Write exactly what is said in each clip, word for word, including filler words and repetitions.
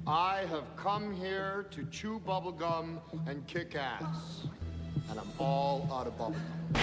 I have come here to chew bubblegum and kick ass. And I'm all out of bubblegum.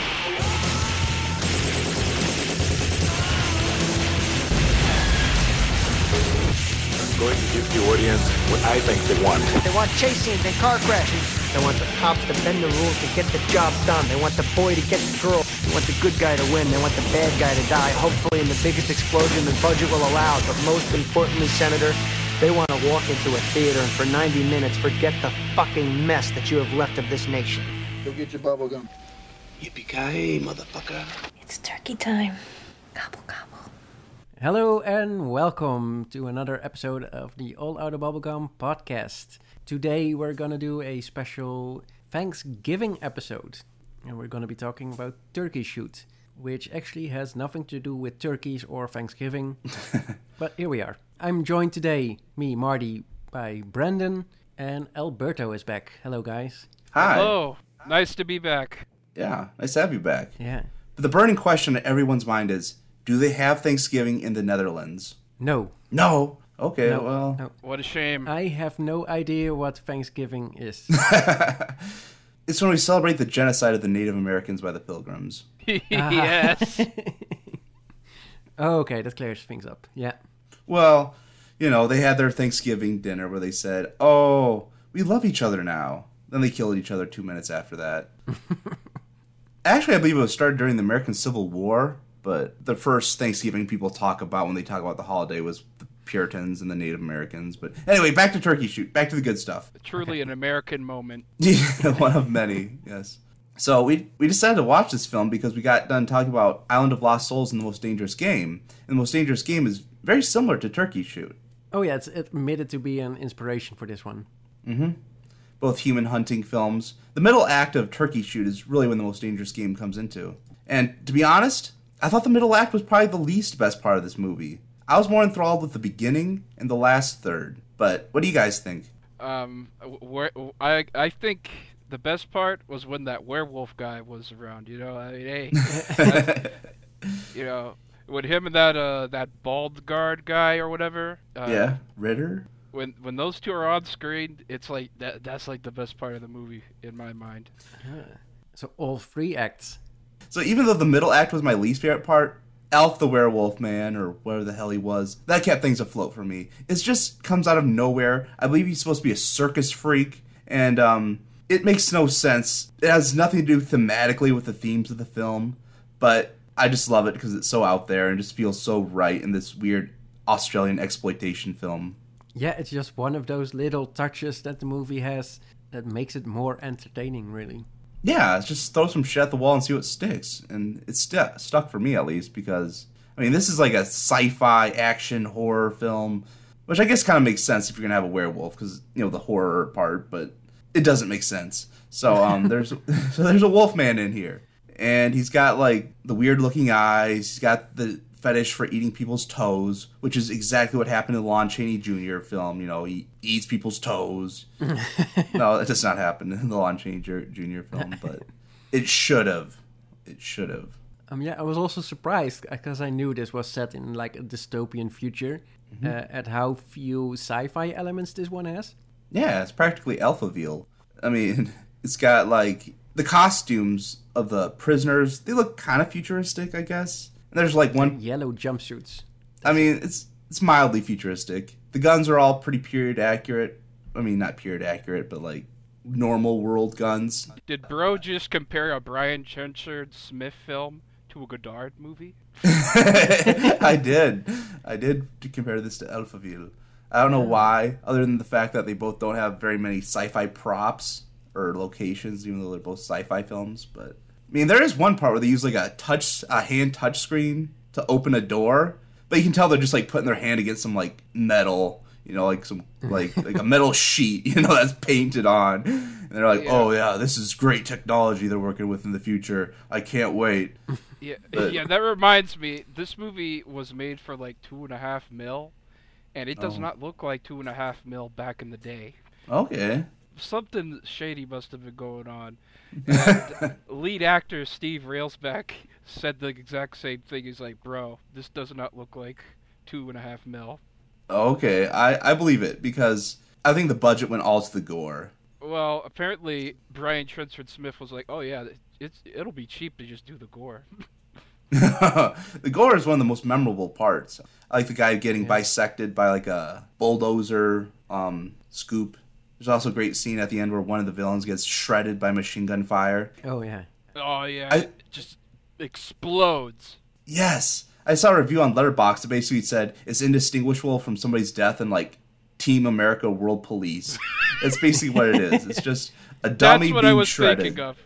I'm going to give the audience what I think they want. They want chase scenes and car crashes. They want the cops to bend the rules to get the job done. They want the boy to get the girl. They want the good guy to win. They want the bad guy to die, hopefully in the biggest explosion the budget will allow. But most importantly, Senator, they want to walk into a theater and for ninety minutes forget the fucking mess that you have left of this nation. Go get your bubble gum. Yippee-ki-yay, motherfucker. It's turkey time. Gobble, gobble. Hello and welcome to another episode of the All Out of Bubblegum podcast. Today we're gonna do a special Thanksgiving episode. And we're gonna be talking about Turkey Shoot, which actually has nothing to do with turkeys or Thanksgiving. But here we are. I'm joined today, me, Marty, by Brandon, and Alberto is back. Hello, guys. Hi. Hello. Nice to be back. Yeah, nice to have you back. Yeah. But the burning question in everyone's mind is, do they have Thanksgiving in the Netherlands? No. No. Okay, No, well. no. What a shame. I have no idea what Thanksgiving is. It's when we celebrate the genocide of the Native Americans by the Pilgrims. Yes. Oh, okay, that clears things up. Yeah. Well, you know, they had their Thanksgiving dinner where they said, oh, we love each other now. Then they killed each other two minutes after that. Actually, I believe it was started during the American Civil War, but the first Thanksgiving people talk about when they talk about the holiday was the Puritans and the Native Americans. But anyway, back to Turkey Shoot. Back to the good stuff. Truly an American moment. Yeah, one of many, yes. So we we decided to watch this film because we got done talking about Island of Lost Souls and The Most Dangerous Game. And The Most Dangerous Game is very similar to Turkey Shoot. Oh, yeah, it's admitted to be an inspiration for this one. Mm-hmm. Both human hunting films. The middle act of Turkey Shoot is really when The Most Dangerous Game comes into. And to be honest, I thought the middle act was probably the least best part of this movie. I was more enthralled with the beginning and the last third. But what do you guys think? Um, where, I I think the best part was when that werewolf guy was around. You know, I mean, hey, that's- you know, when him and that uh that bald guard guy or whatever. Uh, Yeah, Ritter? When when those two are on screen, it's like that. That's like the best part of the movie in my mind. So all three acts. So even though the middle act was my least favorite part, Elf the Werewolf Man, or whatever the hell he was, that kept things afloat for me. It just comes out of nowhere. I believe he's supposed to be a circus freak, and um, it makes no sense. It has nothing to do thematically with the themes of the film, but I just love it because it's so out there and just feels so right in this weird Australian exploitation film. Yeah, it's just one of those little touches that the movie has that makes it more entertaining, really. Yeah, it's just throw some shit at the wall and see what sticks. And it's st- stuck for me, at least, because, I mean, this is like a sci-fi action horror film, which I guess kind of makes sense if you're going to have a werewolf, because, you know, the horror part, but it doesn't make sense. So, um, there's so there's a wolf man in here, and he's got, like, the weird-looking eyes, he's got the fetish for eating people's toes, which is exactly what happened in the Lon Chaney Junior film. You know, he eats people's toes. No, it does not happen in the Lon Chaney Junior film, but it should have. It should have. Um, yeah, I was also surprised because I knew this was set in like a dystopian future, mm-hmm. uh, at how few sci-fi elements this one has. Yeah, it's practically Alphaville. I mean, it's got like the costumes of the prisoners. They look kind of futuristic, I guess. And there's like one and yellow jumpsuits. I mean, it's it's mildly futuristic. The guns are all pretty period accurate. I mean, not period accurate, but like normal world guns. Did Bro just compare a Brian Trenchard Smith film to a Godard movie? I did. I did compare this to Alphaville. I don't know why, other than the fact that they both don't have very many sci-fi props or locations, even though they're both sci-fi films, but I mean, there is one part where they use like a touch, a hand touch screen to open a door, but you can tell they're just like putting their hand against some like metal, you know, like some like like a metal sheet, you know, that's painted on, and they're like, yeah. oh yeah, this is great technology they're working with in the future. I can't wait. Yeah, but, yeah, that reminds me. This movie was made for like two and a half mil, and it does oh. not look like two and a half mil back in the day. Okay. Something shady must have been going on. And lead actor Steve Railsback said the exact same thing. He's like, bro, this does not look like two and a half mil. Okay, I, I believe it because I think the budget went all to the gore. Well, apparently Brian Trenchard Smith was like, "Oh yeah, it's it'll be cheap to just do the gore." The gore is one of the most memorable parts. I like the guy getting yeah. bisected by like a bulldozer um, scoop. There's also a great scene at the end where one of the villains gets shredded by machine gun fire. Oh yeah. Oh yeah. I, it just explodes. Yes. I saw a review on Letterboxd that basically said it's indistinguishable from somebody's death in like Team America World Police. That's basically what it is. It's just a dummy That's what being I was shredded. thinking of.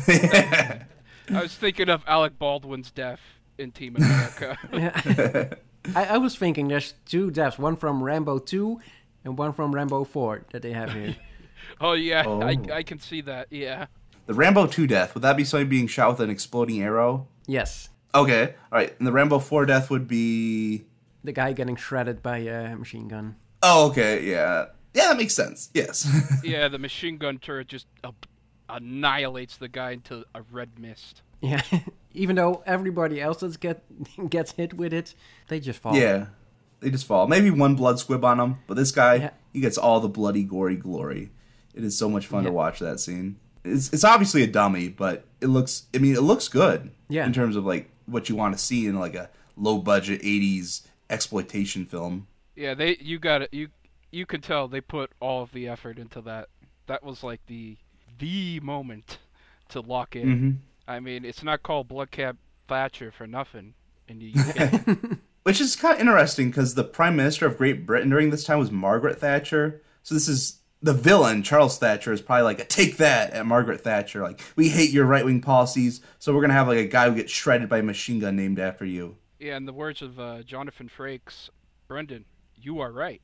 I was thinking of Alec Baldwin's death in Team America. Yeah. I, I was thinking there's two deaths, one from Rambo two and one from Rambo four that they have here. Oh yeah, Oh. I I can see that. Yeah. The Rambo two death, would that be somebody being shot with an exploding arrow? Yes. Okay, alright. And the Rambo four death would be... The guy getting shredded by a machine gun. Oh, okay, yeah. Yeah, that makes sense, yes. Yeah, the machine gun turret just uh, annihilates the guy into a red mist. Yeah, even though everybody else that's get gets hit with it, they just fall. Yeah, they just fall. Maybe one blood squib on him, but this guy, yeah. he gets all the bloody, gory glory. It is so much fun yeah. to watch that scene. It's it's obviously a dummy, but it looks, I mean, it looks good. Yeah. In terms of, like, what you want to see in, like, a low-budget eighties exploitation film. Yeah, they you got it. You you could tell they put all of the effort into that. That was like the the moment to lock in. Mm-hmm. I mean, it's not called Bloodcap Thatcher for nothing in the U K. Which is kind of interesting because the Prime Minister of Great Britain during this time was Margaret Thatcher. So this is the villain, Charles Thatcher, is probably like a take that at Margaret Thatcher. Like, we hate your right-wing policies, so we're going to have like a guy who gets shredded by a machine gun named after you. Yeah, in the words of uh, Jonathan Frakes, Brendan, you are right.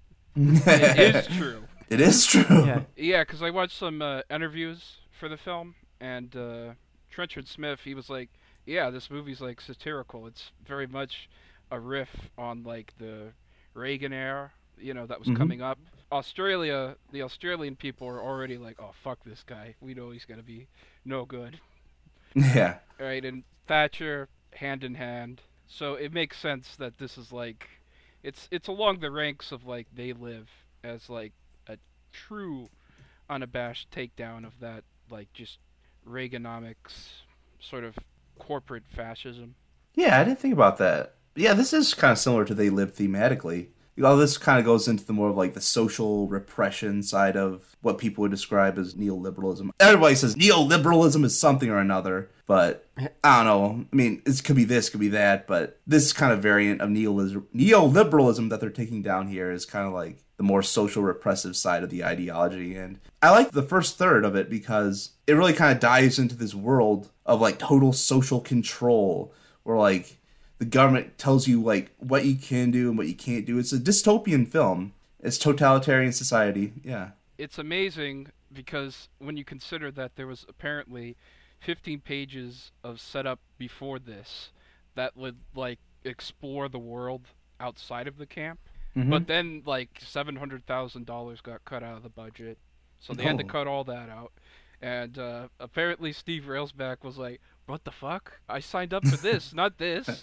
It is true. It is true. Yeah. Yeah, because I watched some uh, interviews for the film, and uh, Trenchard Smith, he was like, yeah, this movie's like satirical. It's very much a riff on like the Reagan era, you know, that was Mm-hmm. coming up. Australia, the Australian people are already like, oh, fuck this guy. We know he's going to be no good. Yeah. Right, and Thatcher, hand in hand. So it makes sense that this is like, it's it's along the ranks of like They Live as like a true, unabashed takedown of that like just Reaganomics sort of corporate fascism. Yeah, I didn't think about that. Yeah, this is kind of similar to They Live thematically. All this kind of goes into the more of like the social repression side of what people would describe as neoliberalism. Everybody says neoliberalism is something or another, but I don't know. I mean, it could be this, could be that, but this kind of variant of neoliber- neoliberalism that they're taking down here is kind of like the more social repressive side of the ideology. And I like the first third of it because it really kind of dives into this world of like total social control where like the government tells you like what you can do and what you can't do. It's a dystopian film. It's totalitarian society. Yeah. It's amazing because when you consider that there was apparently fifteen pages of setup before this that would like explore the world outside of the camp. Mm-hmm. But then like seven hundred thousand dollars got cut out of the budget. So they had to Oh. cut all that out. And uh, apparently Steve Railsback was like, what the fuck? I signed up for this, not this.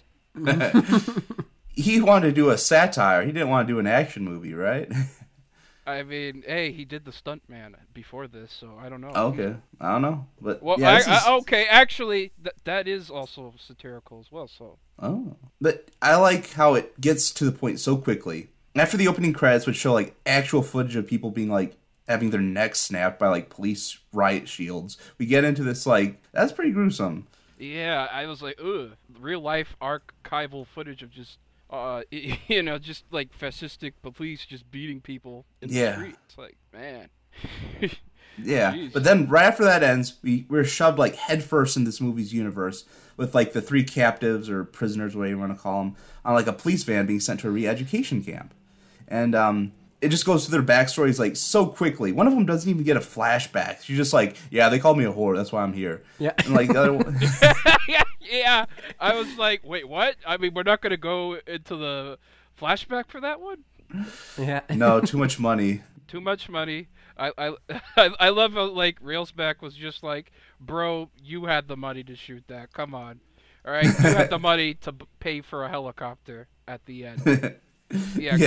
He wanted to do a satire. He didn't want to do an action movie, right? I mean, hey, he did the Stuntman before this, so I don't know. Okay. I don't know. But Well, yeah, I, this is... I, okay, actually, th- that is also satirical as well, so. Oh. But I like how it gets to the point so quickly. After the opening credits, which show like actual footage of people being like having their necks snapped by like police riot shields, we get into this like, that's pretty gruesome. Yeah, I was like, ugh, real life archival footage of just, uh, you know, just like fascistic police just beating people in the Yeah. street. It's like, man. Yeah, Jeez. but then right after that ends, we we're shoved like headfirst in this movie's universe with like the three captives or prisoners, whatever you want to call them, on like a police van being sent to a re-education camp, and um, it just goes through their backstories like so quickly. One of them doesn't even get a flashback. She's just like, "Yeah, they called me a whore. That's why I'm here." Yeah. And like the other one, yeah, yeah. I was like, wait, what? I mean, we're not gonna go into the flashback for that one. Yeah. no, too much money. Too much money. I I I I love how like Railsback was just like, bro, you had the money to shoot that. Come on, all right, you had the money to b- pay for a helicopter at the end. Yeah. Yes.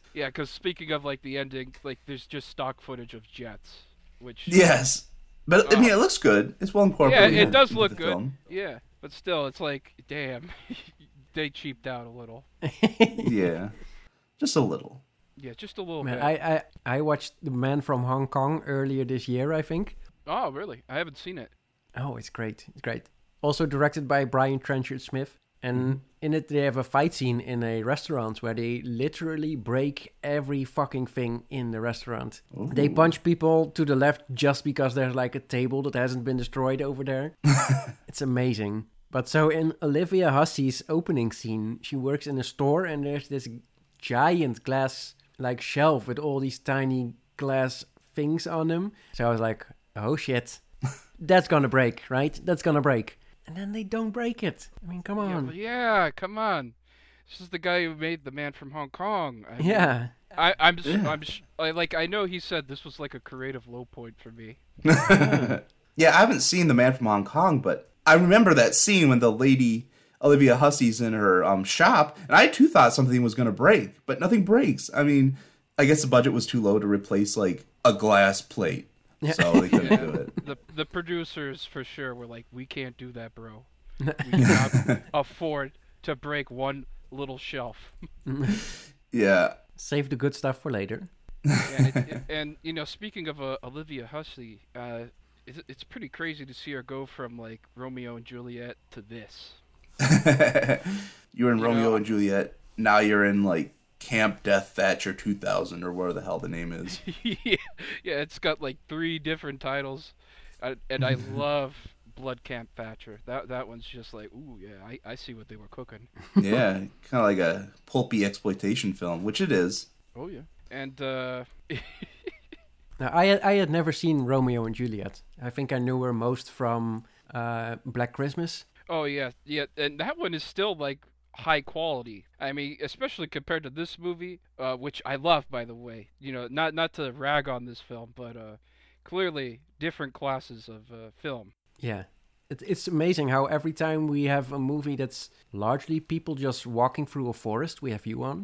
Yeah, because speaking of like the ending, like there's just stock footage of jets, which Yes, but I Oh. mean, it looks good. It's well yeah, incorporated. it does into look the good. film. Yeah, but still, it's like, damn, they cheaped out a little. Yeah, just a little. Yeah, just a little Man, bit. I, I I watched The Man from Hong Kong earlier this year, I think. Oh, really? I haven't seen it. Oh, it's great. It's great. Also directed by Brian Trenchard Smith. And in it, they have a fight scene in a restaurant where they literally break every fucking thing in the restaurant. They punch people to the left just because there's like a table that hasn't been destroyed over there. It's amazing. But so in Olivia Hussey's opening scene, she works in a store and there's this giant glass like shelf with all these tiny glass things on them. So I was like, oh shit, that's gonna break, right? That's gonna break. And then they don't break it. I mean, come Yeah, on. but yeah, come on. This is the guy who made The Man from Hong Kong. I mean, Yeah. I, I'm, s- Yeah. I'm, sh- I, like, I know he said this was like a creative low point for me. Yeah, I haven't seen The Man from Hong Kong, but I remember that scene when the lady Olivia Hussey's in her um, shop, and I too thought something was going to break, but nothing breaks. I mean, I guess the budget was too low to replace like a glass plate, so they couldn't do it. The the producers for sure were like, we can't do that, bro. We cannot afford to break one little shelf. Yeah, Save the good stuff for later. and, it, it- and you know, speaking of uh, Olivia Hussey, uh, it's, it's pretty crazy to see her go from like Romeo and Juliet to this. you were in You Romeo know- and Juliet. Now you're in like Camp Death Thatcher two thousand or whatever the hell the name is. yeah, yeah, it's got like three different titles, uh, and I love Blood Camp Thatcher. That that one's just like, ooh, yeah, I, I see what they were cooking. Yeah, kind of like a pulpy exploitation film, which it is. Oh yeah, and uh, Now, I had, I had never seen Romeo and Juliet. I think I knew her most from uh, Black Christmas. oh yeah, yeah, and that one is still like high quality. I mean, especially compared to this movie, uh, which I love, by the way. You know, not not to rag on this film, but uh, clearly different classes of uh, film. Yeah. It, it's amazing how every time we have a movie that's largely people just walking through a forest, we have you on.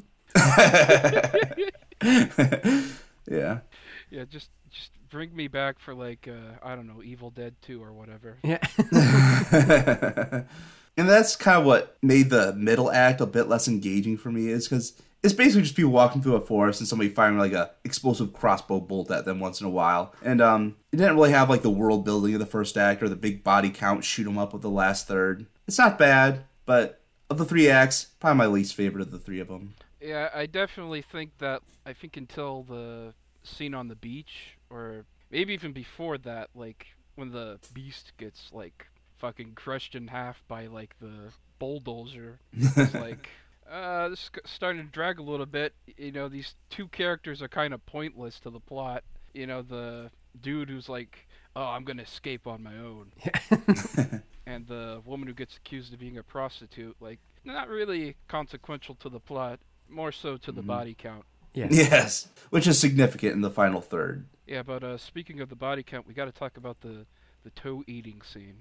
Yeah. Yeah, just just bring me back for like uh, I don't know, Evil Dead two or whatever. Yeah. And that's kind of what made the middle act a bit less engaging for me, is because it's basically just people walking through a forest and somebody firing like a explosive crossbow bolt at them once in a while. And um, it didn't really have like the world building of the first act or the big body count shoot 'em up with the last third. It's not bad, but of the three acts, probably my least favorite of the three of them. Yeah, I definitely think that I think until the scene on the beach, or maybe even before that, like when the beast gets like fucking crushed in half by like the bulldozer, it's like uh this is c- starting to drag a little bit. You know, these two characters are kind of pointless to the plot. You know, the dude who's like, oh, I'm gonna escape on my own, and the woman who gets accused of being a prostitute, like not really consequential to the plot, more so to the body count. Yeah. Yes, which is significant in the final third. Yeah, but uh, speaking of the body count, we got to talk about the the toe eating scene.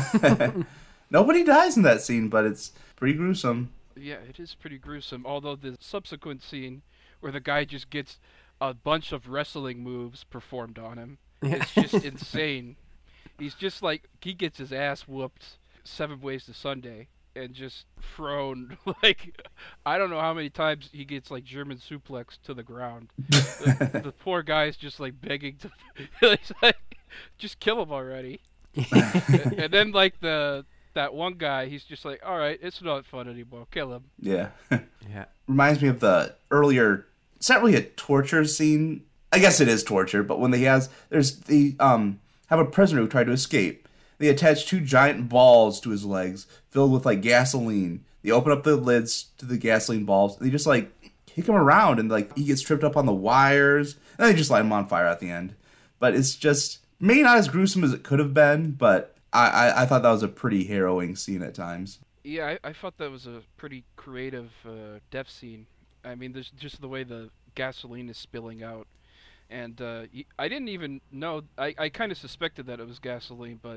Nobody dies in that scene, but it's pretty gruesome. Yeah, it is pretty gruesome. Although the subsequent scene where the guy just gets a bunch of wrestling moves performed on him, it's just insane. He's just like, he gets his ass whooped seven ways to Sunday and just thrown like, I don't know how many times he gets like German suplex to the ground. the, the poor guy's just like begging to, he's like, just kill him already. and, and then like the that one guy, he's just like, all right, it's not fun anymore, kill him. Yeah. Yeah. Reminds me of the earlier, it's not really a torture scene. I guess it is torture, but when they has, there's, they um have a prisoner who tried to escape. They attach two giant balls to his legs filled with like gasoline. They open up the lids to the gasoline balls. And they just like kick him around, and like he gets tripped up on the wires. And they just light him on fire at the end. But it's just maybe not as gruesome as it could have been, but I, I, I thought that was a pretty harrowing scene at times. Yeah, I, I thought that was a pretty creative uh, death scene. I mean, there's just the way the gasoline is spilling out. And uh, y- I didn't even know, I, I kind of suspected that it was gasoline, but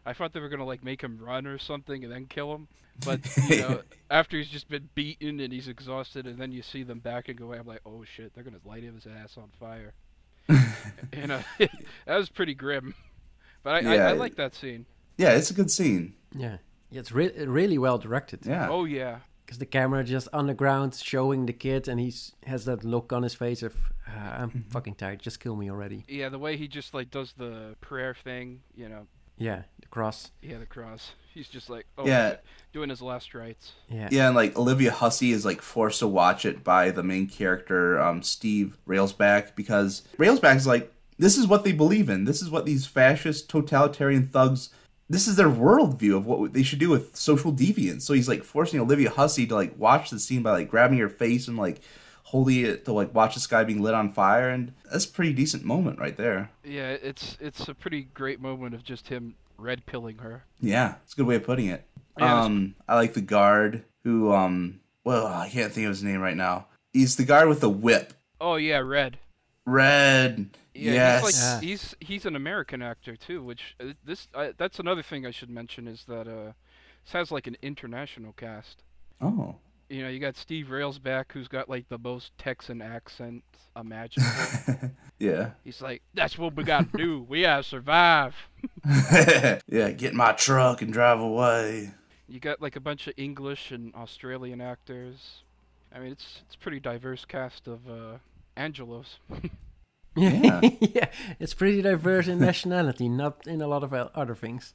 I thought they were gonna like make him run or something and then kill him. But you know, after he's just been beaten and he's exhausted, and then you see them backing away, I'm like, oh shit, they're gonna light his ass on fire. You know, that was pretty grim. But I, Yeah. I, I like that scene. Yeah, it's a good scene. Yeah, yeah it's re- really well directed. Yeah. Oh yeah. Because the camera just on the ground showing the kid, and he's has that look on his face of, uh, I'm fucking tired, just kill me already. Yeah, the way he just like does the prayer thing, you know. Yeah, the cross. Yeah, the cross. He's just like, oh, Yeah. shit, doing his last rites. Yeah. Yeah, and like Olivia Hussey is like forced to watch it by the main character, um, Steve Railsback, because Railsback is like, this is what they believe in. This is what these fascist totalitarian thugs. This is their worldview of what they should do with social deviance. So he's like forcing Olivia Hussey to like watch the scene by like grabbing her face and like holding it to like watch this guy being lit on fire, and that's a pretty decent moment right there. Yeah, it's it's a pretty great moment of just him red pilling her. Yeah, it's a good way of putting it. Yeah, it's- um, I like the guard who, um, well, I can't think of his name right now. He's the guard with the whip. Oh yeah, Red. Red. Yeah, yes. he's Yeah. like he's he's an American actor too, which uh, this uh, that's another thing I should mention is that uh, this has like an international cast. Oh. You know, you got Steve Railsback, who's got like the most Texan accent imaginable. Yeah. He's like, "That's what we gotta do. We gotta survive." Yeah, get in my truck and drive away. You got like a bunch of English and Australian actors. I mean, it's it's a pretty diverse cast of uh, Angelos. Yeah. yeah, it's pretty diverse in nationality, not in a lot of o- other things.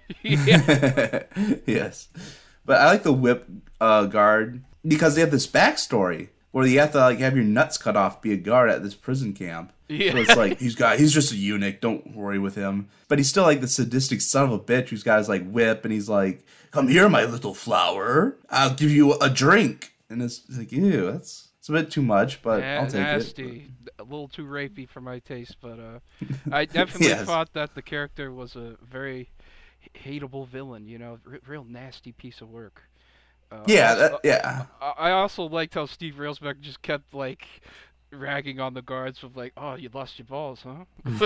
Yeah. Yes. But I like the whip uh, guard because they have this backstory where you have to like have your nuts cut off to be a guard at this prison camp. Yeah. So it's like he's got he's just a eunuch, don't worry with him. But he's still like the sadistic son of a bitch who's got his like whip and he's like, "Come here, my little flower. I'll give you a drink." And it's like, ew, that's it's a bit too much, but Na- I'll take nasty. A little too rapey for my taste, but uh, I definitely Yes. thought that the character was a very h- hateable villain. You know, r- real nasty piece of work. Uh, it. Yeah, also- that, yeah. I I also liked how Steve Railsback just kept like ragging on the guards with like, "Oh, you lost your balls, huh?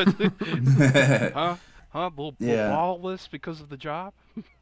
huh? Huh? Little, Yeah. little ballless because of the job."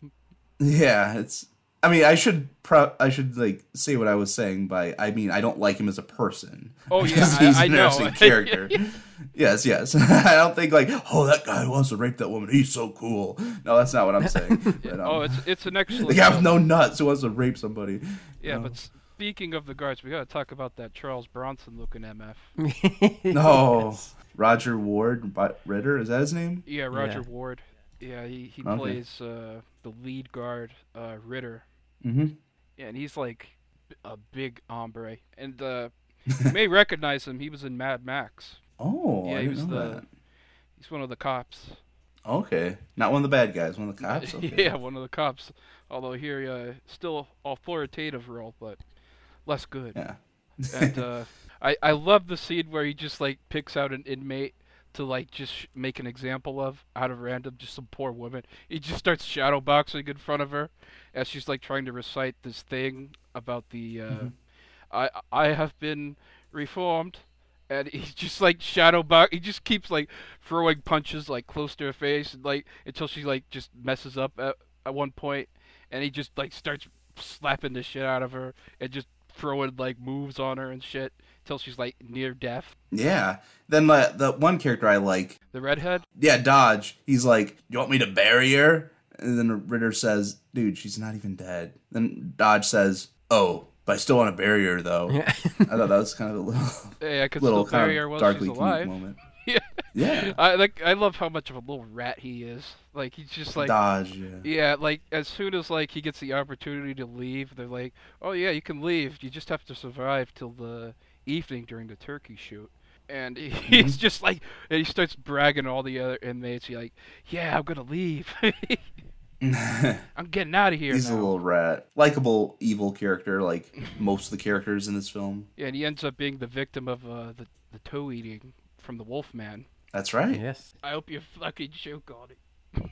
Yeah, it's. I mean, I should pro- I should like say what I was saying by I mean I don't like him as a person. Oh, yeah, Because I- he's I an know. interesting character. Yes, yes. I don't think like, oh, that guy wants to rape that woman. He's so cool. No, that's not what I'm saying. But, um, Oh, it's it's an excellent. the guy with film. no nuts who wants to rape somebody. Yeah, Oh. but speaking of the guards, we gotta talk about that Charles Bronson looking M F. No, Roger Ward Bi- Ritter, is that his name? Yeah, Roger Yeah. Ward. Yeah, he, he Okay. plays uh, the lead guard, uh, Ritter. Mm-hmm. Yeah, and he's like a big hombre. And uh, you may recognize him. He was in Mad Max. Oh, Yeah, I he didn't was know the- that. He's one of the cops. Okay, not one of the bad guys, one of the cops. Okay. Yeah, one of the cops. Although here, uh, still authoritative role, but less good. Yeah. And uh, I I love the scene where he just like picks out an inmate to like just sh- make an example of out of random, just some poor woman. He just starts shadow boxing in front of her as she's like trying to recite this thing about the uh, Mm-hmm. I I have been reformed. And he's just like shadow box. He just keeps like throwing punches like close to her face, and, like until she like just messes up at, at one point, and he just like starts slapping the shit out of her and just throwing like moves on her and shit until she's like near death. Yeah. Then uh, the one character I like, The redhead. yeah, Dodge. He's like, "You want me to bury her?" And then Ritter says, "Dude, she's not even dead." Then Dodge says, "Oh, but I still want to bury her, though." Yeah. I thought that was kind of a little, Hey, I could little still bury kind her of while darkly she's comedic alive. moment. Yeah. Yeah. I like. I love how much of a little rat he is. Like he's just like. Dodge, yeah. Yeah, like as soon as like he gets the opportunity to leave, they're like, "Oh yeah, you can leave. You just have to survive till the evening during the turkey shoot." And he, he's just like, and he starts bragging to all the other inmates. He's like, "Yeah, I'm gonna leave. I'm getting out of here He's now." a little rat. Likable, evil character, like most of the characters in this film. Yeah, and he ends up being the victim of uh, the the toe eating from the Wolfman. That's right. Yes. I hope you fucking choke on it.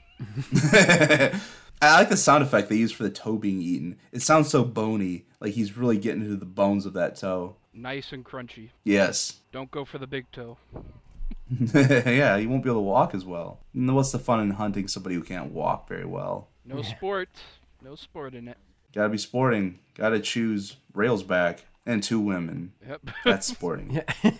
I like the sound effect they use for the toe being eaten. It sounds so bony, like he's really getting into the bones of that toe. Nice and crunchy. Yes. Don't go for the big toe. Yeah, you won't be able to walk as well. And what's the fun in hunting somebody who can't walk very well? No sport. No sport in it. Gotta be sporting. Gotta choose Railsback and two women. Yep. That's sporting. Yeah.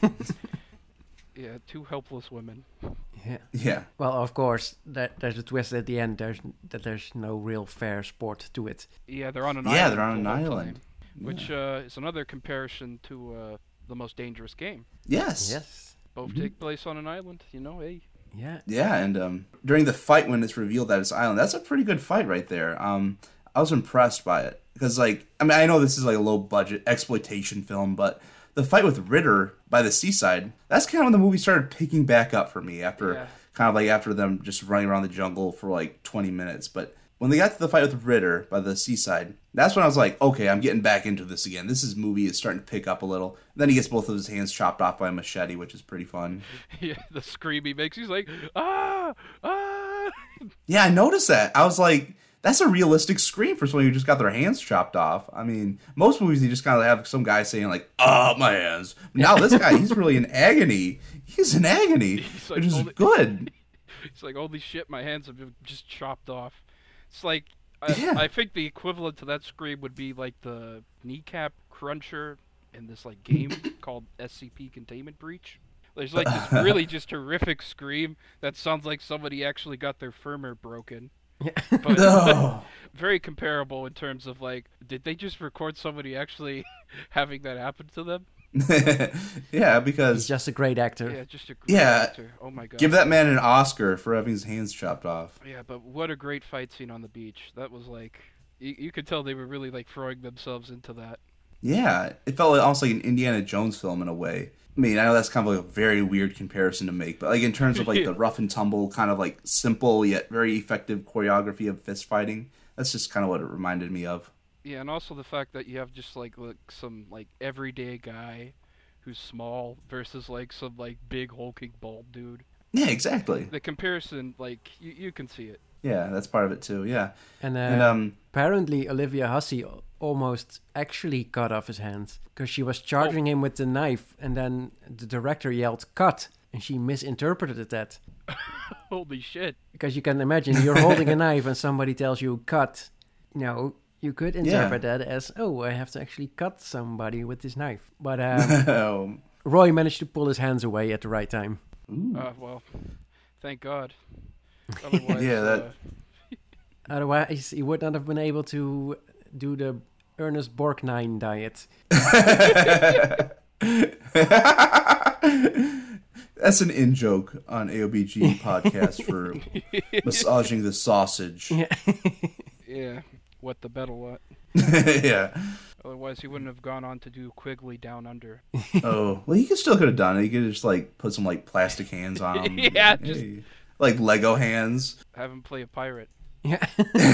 Yeah, two helpless women. Yeah. Yeah. Well, of course, that there's a twist at the end. There's that there's no real fair sport to it. Yeah, they're on an Yeah, island. they're on the an whole island. time, which uh, is another comparison to uh, the most dangerous game. Yes. Yes. Both Mm-hmm. take place on an island. You know, hey. Yeah. Yeah, and um, during the fight when it's revealed that it's island, that's a pretty good fight right there. Um, I was impressed by it because, like, I mean, I know this is like a low budget exploitation film, but the fight with Ritter by the seaside, that's kind of when the movie started picking back up for me after Yeah. kind of like after them just running around the jungle for like twenty minutes. But when they got to the fight with Ritter by the seaside, that's when I was like, okay, I'm getting back into this again. This is movie is starting to pick up a little. And then he gets both of his hands chopped off by a machete, which is pretty fun. Yeah, the scream he makes. He's like, ah, ah. Yeah, I noticed that. I was like, that's a realistic scream for somebody who just got their hands chopped off. I mean, most movies you just kind of have some guy saying like, "Ah, my hands." Now this guy, he's really in agony. He's in agony, He's like, which is holy- good. It's like, holy shit, my hands have been just chopped off. It's like, I, Yeah. I think the equivalent to that scream would be like the kneecap cruncher in this like game called S C P Containment Breach. There's like this really just horrific scream that sounds like somebody actually got their femur broken. But No. very comparable in terms of like, did they just record somebody actually having that happen to them? Yeah, He's because just a great actor. Yeah, just a great Yeah. actor. Oh my god. give that man an Oscar for having his hands chopped off. Yeah, but what a great fight scene on the beach. That was like, you, you could tell they were really like throwing themselves into that. Yeah, it felt like, almost like an Indiana Jones film in a way. I mean, I know that's kind of like a very weird comparison to make, but like in terms of like the rough and tumble, kind of like simple yet very effective choreography of fist fighting, that's just kind of what it reminded me of. Yeah, and also the fact that you have just like, like some like everyday guy who's small versus like some like big hulking bald dude. Yeah, exactly. The comparison, like you, you can see it. Yeah, that's part of it too. Yeah, And, uh, and um, apparently Olivia Hussey al- almost actually cut off his hands because she was charging him with the knife, and then the director yelled "cut," and she misinterpreted that. Holy shit! Because you can imagine you're holding a knife and somebody tells you "cut." You know, you could interpret that as, "Oh, I have to actually cut somebody with this knife." But um, oh, Roy managed to pull his hands away at the right time. Uh, well, thank God. Otherwise, Yeah, that- uh, Otherwise, he would not have been able to do the Ernest Borgnine diet. that's an in joke on A O B G podcast for massaging the sausage. Yeah. yeah, what the better what? Yeah. Otherwise, he wouldn't have gone on to do Quigley Down Under. Oh, well, he could still could have done it. He could have just like put some like plastic hands on him. Yeah, Hey. just- like Lego hands. Have him play a pirate, Yeah.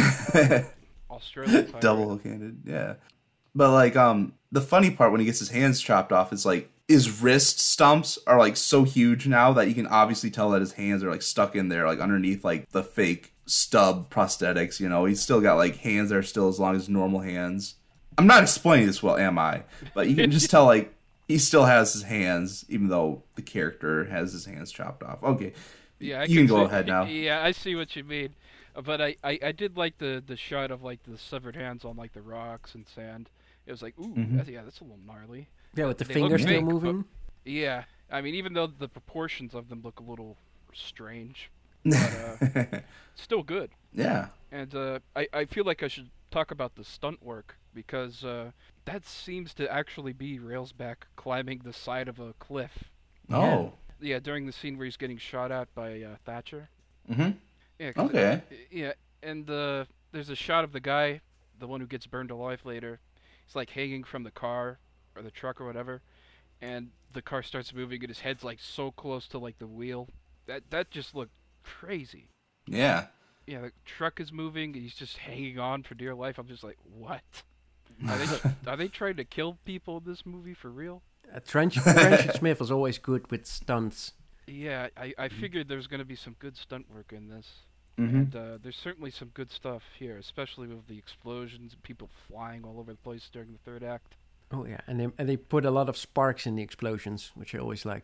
Australian pirate. Double hook-handed, yeah. But like, um, the funny part when he gets his hands chopped off is like his wrist stumps are like so huge now that you can obviously tell that his hands are like stuck in there, like underneath like the fake stub prosthetics. You know, he's still got like hands that are still as long as normal hands. I'm not explaining this well, am I? But you can just tell like he still has his hands, even though the character has his hands chopped off. Okay. Yeah, I You can go see- ahead now. Yeah, I see what you mean. Uh, But I, I, I did like the, the shot of like the severed hands on like the rocks and sand. It was like, ooh, Mhm. that's, yeah, that's a little gnarly. Yeah, with the They look fingers still fake, but- moving. Yeah, I mean, even though the proportions of them look a little strange, but uh, still good. Yeah. And uh, I, I feel like I should talk about the stunt work because uh, that seems to actually be Railsback climbing the side of a cliff. Oh. Yeah, during the scene where he's getting shot at by uh, Thatcher. Mm-hmm. Yeah. 'cause Okay. it- yeah, and uh, there's a shot of the guy, the one who gets burned alive later. He's like hanging from the car or the truck or whatever, and the car starts moving, and his head's like so close to like the wheel. That that just looked crazy. Yeah. Yeah, the truck is moving, and he's just hanging on for dear life. I'm just like, what? Are they are they trying to kill people in this movie for real? Uh, Trench, Trenchard Smith was always good with stunts. Yeah, I, I figured there was going to be some good stunt work in this. Mm-hmm. And uh, there's certainly some good stuff here, especially with the explosions and people flying all over the place during the third act. Oh yeah, and they and they put a lot of sparks in the explosions, which I always like.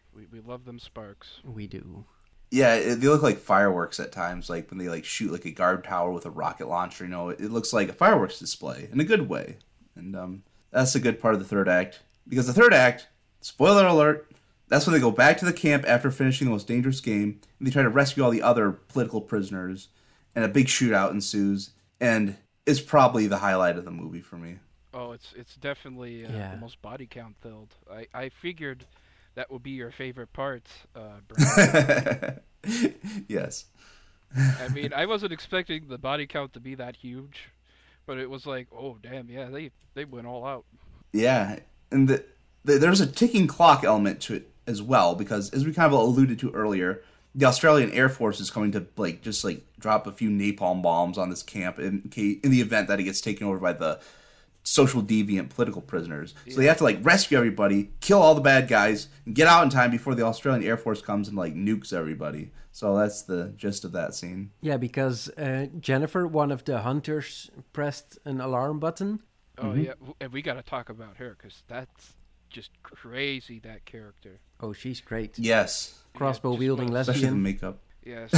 We we love them sparks. We do. Yeah, it, they look like fireworks at times, like when they like shoot like a guard tower with a rocket launcher. You know, it, it looks like a fireworks display in a good way, and um, that's a good part of the third act because the third act, spoiler alert, that's when they go back to the camp after finishing the most dangerous game, and they try to rescue all the other political prisoners, and a big shootout ensues, and it's probably the highlight of the movie for me. Oh, it's it's definitely uh, Yeah. the most body count filled. I I figured that would be your favorite part, uh, Brandon. Yes. I mean, I wasn't expecting the body count to be that huge, but it was like, oh damn, yeah, they they went all out. Yeah, and the, the, there's a ticking clock element to it as well, because as we kind of alluded to earlier, the Australian Air Force is coming to like just like drop a few napalm bombs on this camp in ca- in the event that it gets taken over by the social deviant political prisoners. So they have to like rescue everybody, kill all the bad guys, and get out in time before the Australian Air Force comes and like nukes everybody. So that's the gist of that scene. Yeah, because uh, Jennifer, one of the hunters, pressed an alarm button. Oh yeah, w- and we got to talk about her because that's just crazy. That character. Oh, she's great. Yes, Crossbow just wielding one- especially the lesbian. makeup. Yes,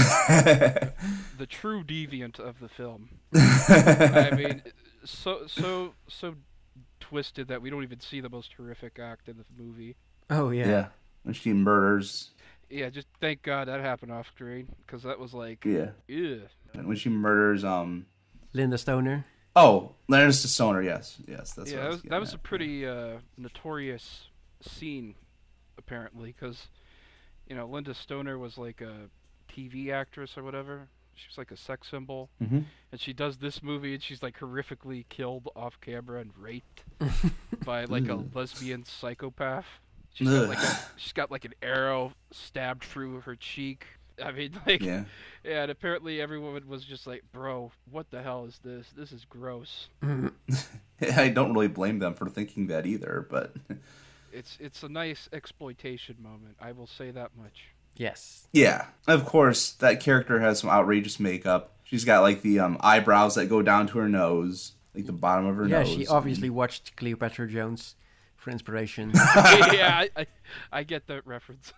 the true deviant of the film. I mean, so so so twisted that we don't even see the most horrific act in the movie. Oh yeah. Yeah, when she murders. Yeah, just thank God that happened off screen because that was like, Yeah, ew. and when she murders um. Linda Stoner. Oh, Leonard Stoner, yes. Yes, that's yeah, what I that was was, that getting was a at. pretty uh, notorious scene, apparently, because, you know, Linda Stoner was like a T V actress or whatever. She was like a sex symbol, Mhm. and she does this movie, and she's like horrifically killed off camera and raped by like a lesbian psychopath. She's got like a, she's got like an arrow stabbed through her cheek. I mean, like, Yeah. yeah, and apparently everyone was just like, bro, what the hell is this? This is gross. I don't really blame them for thinking that either, but It's it's a nice exploitation moment. I will say that much. Yes. yeah. Of course, that character has some outrageous makeup. She's got like the um, eyebrows that go down to her nose, like the bottom of her Yeah, nose. she obviously watched Cleopatra Jones for inspiration. yeah, I, I I get that reference.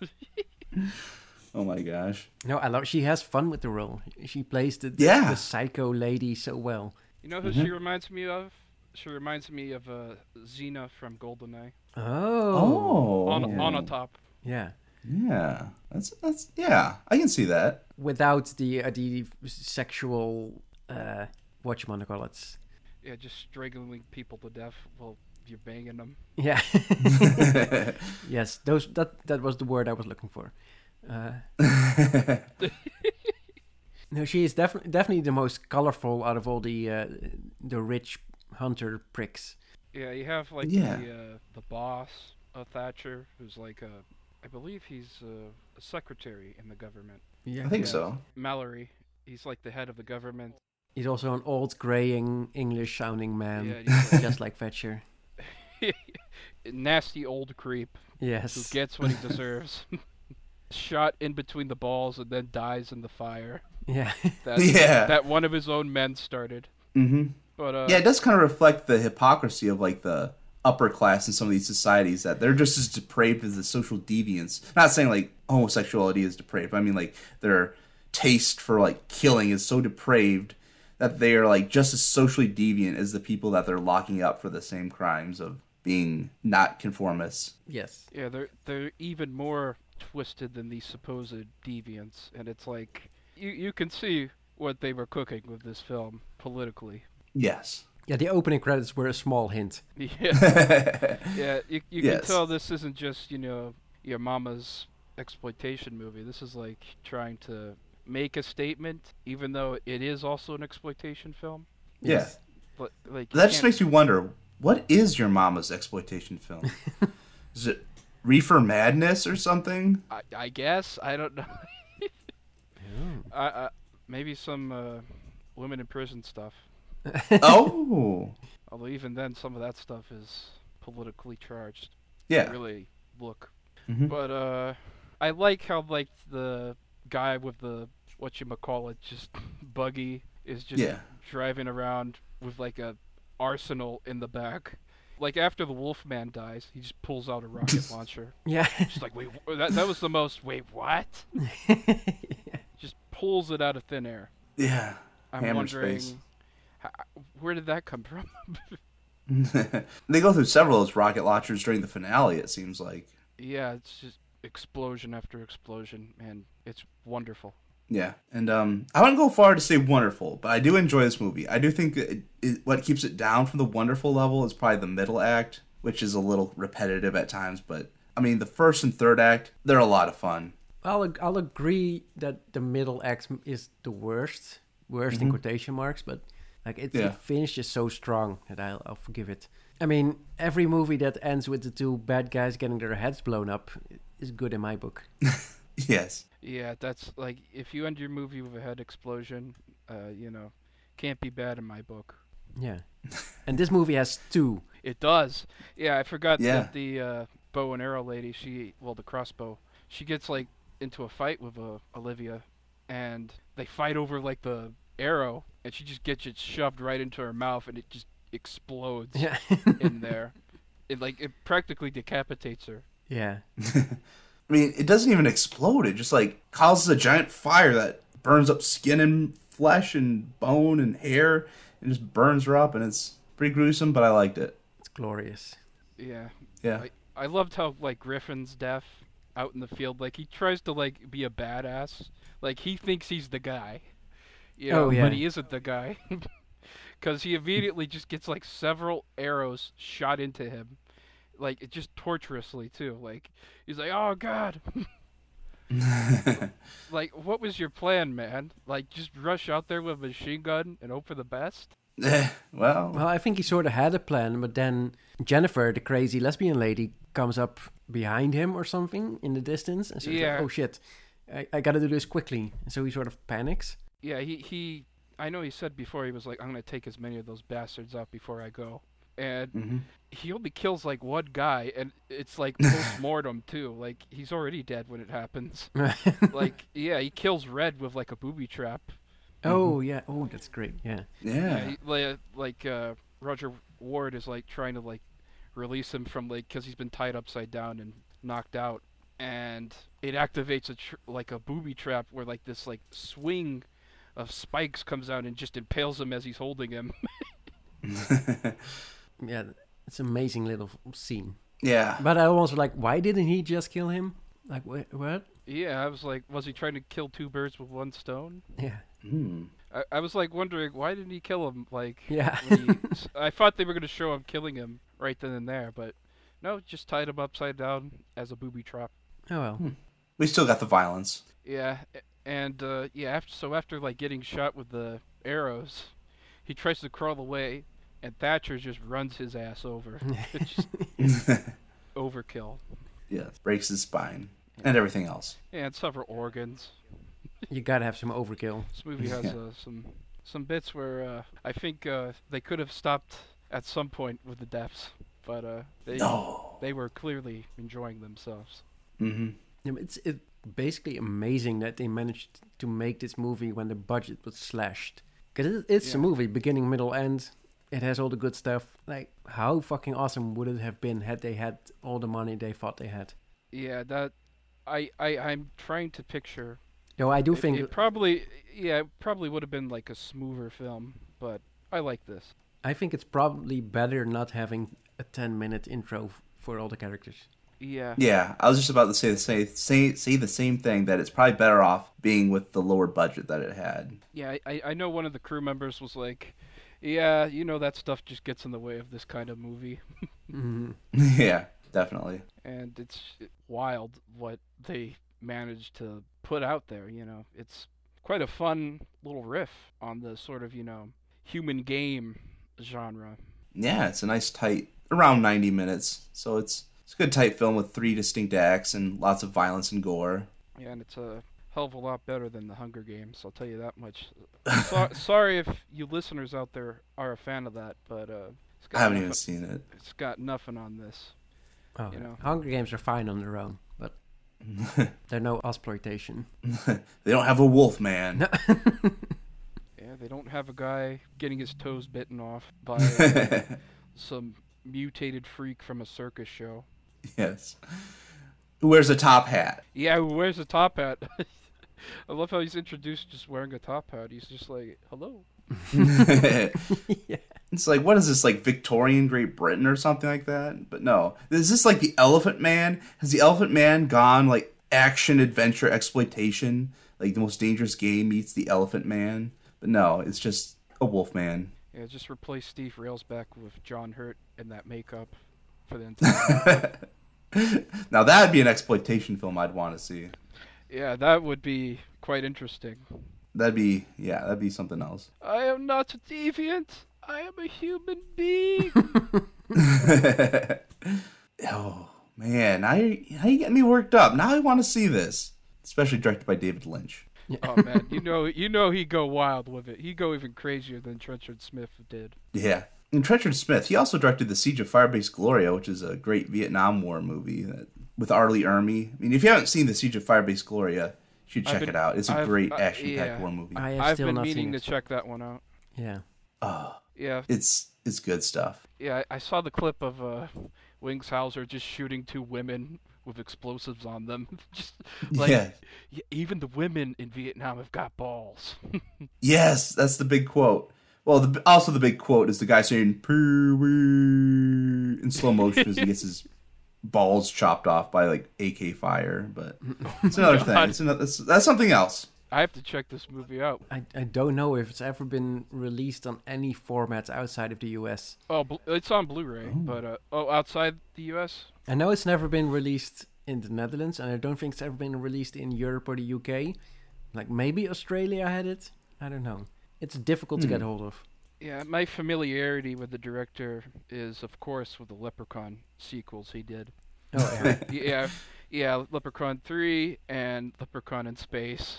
Oh my gosh. No, I love. She has fun with the role. She plays the the, Yeah. the psycho lady so well. You know who she reminds me of? She reminds me of uh, Xena from GoldenEye. Oh. Oh. On yeah. on a top. Yeah. Yeah. That's that's yeah. I can see that. Without the uh, the sexual uh, whatchamacallits. Yeah, just strangling people to death while you're banging them. Yeah. Yes, those that that was the word I was looking for. Uh, no, she is definitely definitely the most colorful out of all the uh, the rich hunter pricks. Yeah, you have like Yeah. the uh, the boss of Thatcher, who's like a, I believe he's uh, a secretary in the government. Yeah, I think Yeah. so. Mallory, he's like the head of the government. he's also an old graying English sounding man, Yeah, he's like- just like Thatcher. Nasty old creep who Yes. gets what he deserves. Shot in between the balls and then dies in the fire Yeah. that Yeah. that one of his own men started. Mm-hmm. But uh, Yeah, it does kind of reflect the hypocrisy of like the upper class in some of these societies, that they're just as depraved as the social deviants. Not saying like homosexuality is depraved, but I mean like their taste for like killing is so depraved that they are like just as socially deviant as the people that they're locking up for the same crimes of being not conformists. Yes. yeah, they're they're even more twisted than these supposed deviants, and it's like you you can see what they were cooking with this film politically. Yes. Yeah, the opening credits were a small hint. Yeah, yeah, you you Yes. can tell this isn't just, you know, your mama's exploitation movie. This is like trying to make a statement, even though it is also an exploitation film. Yeah. But like you That just can't- makes me wonder, what is your mama's exploitation film? Is it Reefer Madness or something? I, I guess I don't know. I, I maybe some uh, women in prison stuff. Oh. Although even then, some of that stuff is politically charged. Yeah. Really look. Mhm. But uh, I like how like the guy with the what you call it, just buggy, is just Yeah. driving around with like a arsenal in the back. Like after the Wolfman dies, he just pulls out a rocket launcher. Yeah. Just like, wait, wh- that that was the most. Wait, what? Just pulls it out of thin air. Yeah. I'm Hammer wondering, space. how, where did that come from? They go through several of those rocket launchers during the finale, it seems like. Yeah, it's just explosion after explosion, and it's wonderful. Yeah, and um, I wouldn't go far to say wonderful, but I do enjoy this movie. I do think that it, it, what keeps it down from the wonderful level is probably the middle act, which is a little repetitive at times. But I mean, the first and third act, they're a lot of fun. I'll ag- I'll agree that the middle act is the worst, worst in quotation marks, but like it, Yeah. it finishes so strong that I'll I'll forgive it. I mean, every movie that ends with the two bad guys getting their heads blown up is good in my book. Yes. Yeah, that's like if you end your movie with a head explosion, uh, you know, can't be bad in my book. Yeah, and this movie has two. It does. Yeah, I forgot Yeah. that the uh, bow and arrow lady, she well the crossbow, she gets like into a fight with uh, Olivia, and they fight over like the arrow, and she just gets it shoved right into her mouth, and it just explodes Yeah, in there. It like it practically decapitates her. yeah. I mean, it doesn't even explode. It just like causes a giant fire that burns up skin and flesh and bone and hair, and just burns her up, and it's pretty gruesome. But I liked it. It's glorious. Yeah. Yeah. I, I loved how like Griffin's deaf out in the field. Like he tries to like be a badass. Like he thinks he's the guy. You know, Oh, yeah. but he isn't the guy. Because he immediately just gets like several arrows shot into him. Like it just torturously too. Like he's like, oh god. Like what was your plan, man? Like just rush out there with a machine gun and hope for the best? Eh, well, Well, I think he sort of had a plan, but then Jennifer, the crazy lesbian lady, comes up behind him or something in the distance, and so he's Yeah. like, "Oh shit, I, I gotta do this quickly." And so he sort of panics. Yeah, he he. I know he said before he was like, I'm gonna take as many of those bastards out before I go, and mhm. he only kills like one guy, and it's like post mortem too. Like he's already dead when it happens. Like yeah, he kills Red with like a booby trap. Oh yeah, oh that's great. Yeah, yeah. Yeah, he, like, like uh, Roger Ward is like trying to like release him from like because he's been tied upside down and knocked out, and it activates a tr- like a booby trap where like this like swing of spikes comes out and just impales him as he's holding him. yeah, it's an amazing little scene. Yeah. But I was like, why didn't he just kill him? Like wh- what? Yeah, I was like, was he trying to kill two birds with one stone? Yeah, Mm. I, I was like wondering why didn't he kill him? Like, yeah. when he, s- I thought they were gonna show him killing him right then and there, but no, just tied him upside down as a booby trap. Oh well. We still got the violence. Yeah, a- and uh, yeah, after so after like getting shot with the arrows, he tries to crawl away, and Thatcher just runs his ass over. It's just overkill, Yes. Breaks his spine and everything else. and several organs. You gotta have some overkill. This movie has Yeah. uh, some some bits where uh, I think uh, they could have stopped at some point with the deaths, but uh, they No. they were clearly enjoying themselves. Mm-hmm. Yeah, but it's it basically amazing that they managed to make this movie when the budget was slashed. Because it, it's a Yeah. movie, beginning, middle, end. It has all the good stuff. Like, how fucking awesome would it have been had they had all the money they thought they had? Yeah, that I I I'm trying to picture. No, I do It, think it probably yeah it probably would have been like a smoother film, but I like this. I think it's probably better not having a ten minute intro f- for all the characters. Yeah. Yeah, I was just about to say the same say say the same thing, that it's probably better off being with the lower budget that it had. Yeah, I- I, I know one of the crew members was like, yeah, you know, that stuff just gets in the way of this kind of movie. hmm Yeah, definitely. And it's wild what they managed to put out there, you know. It's quite a fun little riff on the sort of, you know, human game genre. Yeah, it's a nice tight around ninety minutes, so it's it's a good tight film with three distinct acts and lots of violence and gore. Yeah, and it's a hell of a lot better than the Hunger Games, I'll tell you that much. so, sorry if you listeners out there are a fan of that, but uh, it's got I haven't nothing- even seen it. It's got nothing on this. Oh, You know. Hunger Games are fine on their own, but they're no exploitation. They don't have a wolf man. Yeah, they don't have a guy getting his toes bitten off by uh, some mutated freak from a circus show. Yes. Who wears a top hat. Yeah, who wears a top hat? I love how he's introduced just wearing a top hat. He's just like, hello. Yeah. It's like, what is this, like Victorian Great Britain or something like that? But no. Is this like the Elephant Man? Has the Elephant Man gone like action, adventure, exploitation? Like the most dangerous game meets the Elephant Man? But no, it's just a wolf man. Yeah, just replace Steve Railsback with John Hurt in that makeup for the entire Now that'd be an exploitation film I'd want to see. Yeah, that would be quite interesting. That'd be, yeah, that'd be something else. I am not a deviant. I am a human being. Oh, man. Now you, now you get me worked up. Now I want to see this. Especially directed by David Lynch. Oh man, you know, you know he'd go wild with it. He'd go even crazier than Trenchard Smith did. Yeah. And Trenchard Smith, he also directed The Siege of Firebase Gloria, which is a great Vietnam War movie that, with Arlie Ermy. I mean, if you haven't seen The Siege of Firebase Gloria, you should check I've been- it out. It's a I've- great uh, action-packed yeah. war movie. I have I've still been not meaning seen to it. check that one out. Yeah. Oh, Yeah, it's it's good stuff. yeah. I I saw the clip of uh, Wings Hauser just shooting two women with explosives on them. Just like yeah. yeah, even the women in Vietnam have got balls. Yes, that's the big quote. Well, the, also the big quote is the guy saying "Pee-wee" in slow motion as he gets his balls chopped off by like A K fire. But it's another thing. God. It's another, that's, that's something else. I have to check this movie out. I, I don't know if it's ever been released on any formats outside of the U S. Oh, bl- it's on Blu-ray, but uh, oh, outside the U S. I know it's never been released in the Netherlands, and I don't think it's ever been released in Europe or the U K. Like maybe Australia had it. I don't know. It's difficult to get hold of. Yeah, my familiarity with the director is, of course, with the Leprechaun sequels he did. Oh yeah. yeah, yeah, Leprechaun three and Leprechaun in Space.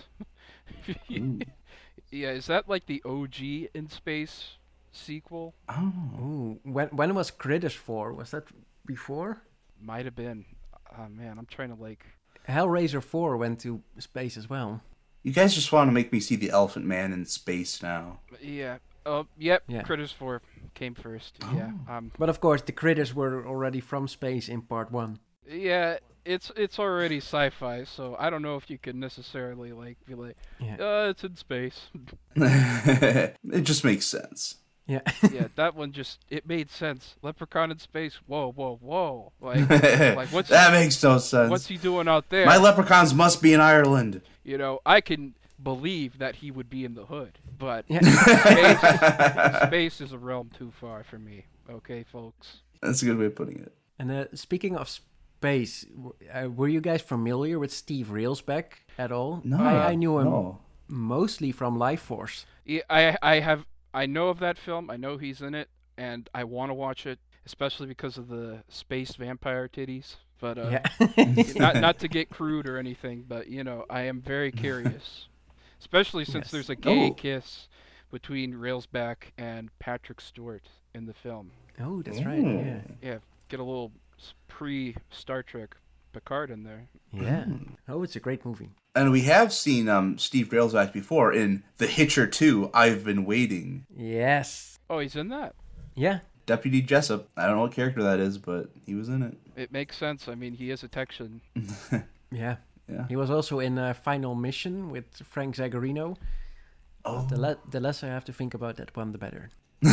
Yeah, is that like the O G in Space sequel? Oh, Ooh, when when was Critters four? Was that before? Might have been. Oh man, I'm trying to like. Hellraiser four went to space as well. you guys just want to make me see the Elephant Man in space now. Yeah. Oh, yep. Yeah. Critters four came first. Yeah. Um. But of course, the Critters were already from space in part one. Yeah. It's it's already sci-fi, so I don't know if you can necessarily like be like, Yeah. uh, it's in space. It just makes sense. Yeah. Yeah, that one just it made sense. Leprechaun in space. Whoa, whoa, whoa! Like, like what's that he, makes no sense. what's he doing out there? My leprechauns must be in Ireland. You know, I can believe that he would be in the hood, but Yeah. space, space is a realm too far for me. Okay, folks. That's a good way of putting it. And uh, speaking of space, w- uh, were you guys familiar with Steve Railsback at all? No, I, I knew him no. mostly from Life Force. Yeah, I I have I know of that film. I know he's in it, and I want to watch it, especially because of the space vampire titties. But uh, Yeah. not not to get crude or anything, but you know, I am very curious, especially since Yes. there's a gay Oh. kiss between Railsback and Patrick Stewart in the film. Oh, that's right. Yeah. Yeah, get a little s- pre Star Trek Picard in there. Yeah. Oh, it's a great movie. And we have seen um, Steve Railsback before in The Hitcher two, I've Been Waiting. Yes. Oh, he's in that. Yeah. Deputy Jessup. I don't know what character that is, but he was in it. It makes sense. I mean, he is a Texan. Yeah. Yeah. He was also in uh, Final Mission with Frank Zagarino. Oh. The, le- the less I have to think about that one, the better.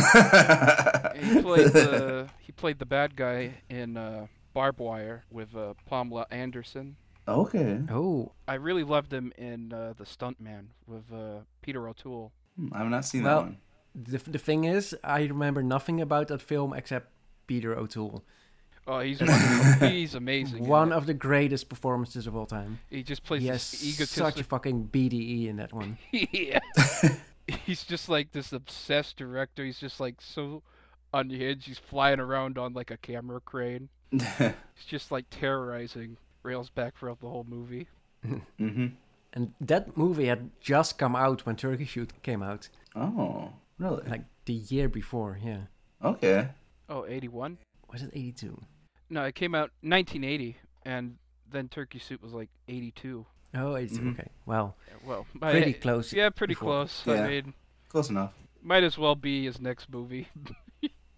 He played the he played the bad guy in uh, Barbed Wire with uh, Pamela Anderson. Okay. Oh, I really loved him in uh, The Stuntman with uh, Peter O'Toole. Hmm, I've not seen Well, that one. the, the thing is, I remember nothing about that film except Peter O'Toole. Oh, he's wonderful. He's amazing. in One it. of the greatest performances of all time. he just plays He this has egotistic. such a fucking B D E in that one. yeah. He's just like this obsessed director. He's just like so unhinged. He's flying around on like a camera crane. He's just like terrorizing Railsback throughout the whole movie. Mm-hmm. And that movie had just come out when Turkey Shoot came out. Oh, really? Like the year before, yeah. Okay. Oh, eighty-one? Was it eighty-two? No, it came out nineteen eighty, and then Turkey Suit was like eighty-two. Oh, eighty-two, Mhm. okay. Well, Well, pretty I- close. Yeah, pretty before. close. Yeah. I mean, Close enough. might as well be his next movie.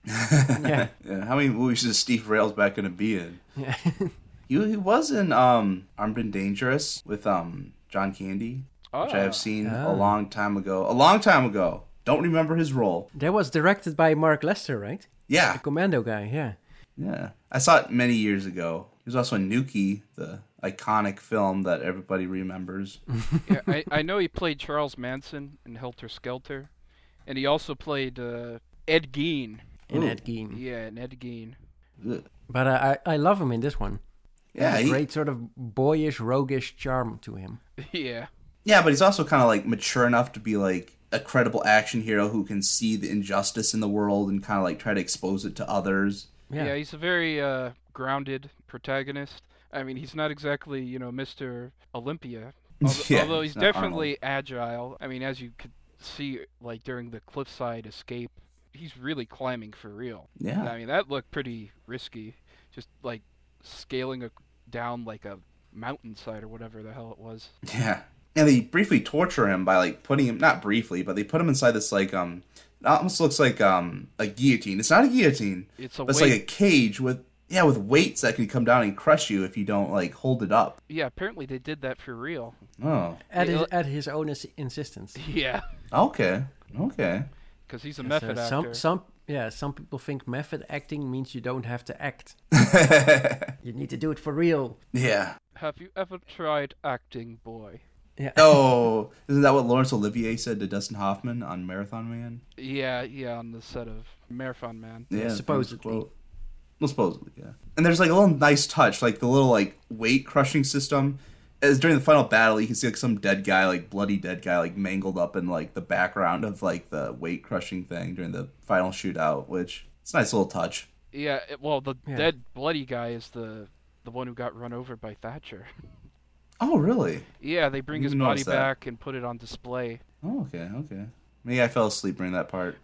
Yeah. Yeah, how many movies is Steve Railsback gonna be in? Yeah. He, he was in um, Armed and Dangerous with um, John Candy, which I Ah. have seen Ah. a long time ago. A long time ago. Don't remember his role. That was directed by Mark Lester, right? Yeah, The Commando guy, yeah. yeah. I saw it many years ago. He was also in Nuki, the iconic film that everybody remembers. Yeah, I, I know he played Charles Manson in Helter Skelter, and he also played uh, Ed Gein. In Ooh. Ed Gein. Yeah, in Ed Gein. Ugh. But uh, I, I love him in this one. Yeah, There's a he, great sort of boyish, roguish charm to him. Yeah. yeah, but he's also kind of like mature enough to be like a credible action hero who can see the injustice in the world and kind of like try to expose it to others. Yeah. Yeah, he's a very uh, grounded protagonist. I mean, he's not exactly, you know, Mister Olympia. Although, Yeah, although he's he's not definitely agile. I mean, as you could see, like, during the cliffside escape, he's really climbing for real. Yeah. I mean, that looked pretty risky. Just, like, scaling a, down, like, a mountainside or whatever the hell it was. Yeah. And they briefly torture him by like putting him, not briefly, but they put him inside this like um it almost looks like um a guillotine. It's not a guillotine. It's a But it's weight. like a cage with yeah, with weights that can come down and crush you if you don't like hold it up. Yeah, apparently they did that for real. Oh. At his, Yeah. at his own ins- insistence. Yeah, Okay. Okay. because he's a Yes, method uh, actor. some, some, yeah, some people think method acting means you don't have to act. You need to do it for real. Yeah. Have you ever tried acting, boy? Yeah. Oh, isn't that what Laurence Olivier said to Dustin Hoffman on Marathon Man? Yeah, yeah, on the set of Marathon Man. Yeah, famous supposedly. quote. Well, supposedly, yeah. And there's like a little nice touch, like the little like weight crushing system. As during the final battle, you can see like some dead guy, like bloody dead guy, like mangled up in like the background of like the weight crushing thing during the final shootout, which it's a nice little touch. Yeah, it, well, the Yeah. dead bloody guy is the the one who got run over by Thatcher. Oh, really? Yeah, they bring his Didn't body notice that. back and put it on display. Oh, okay, okay. Maybe I fell asleep during that part.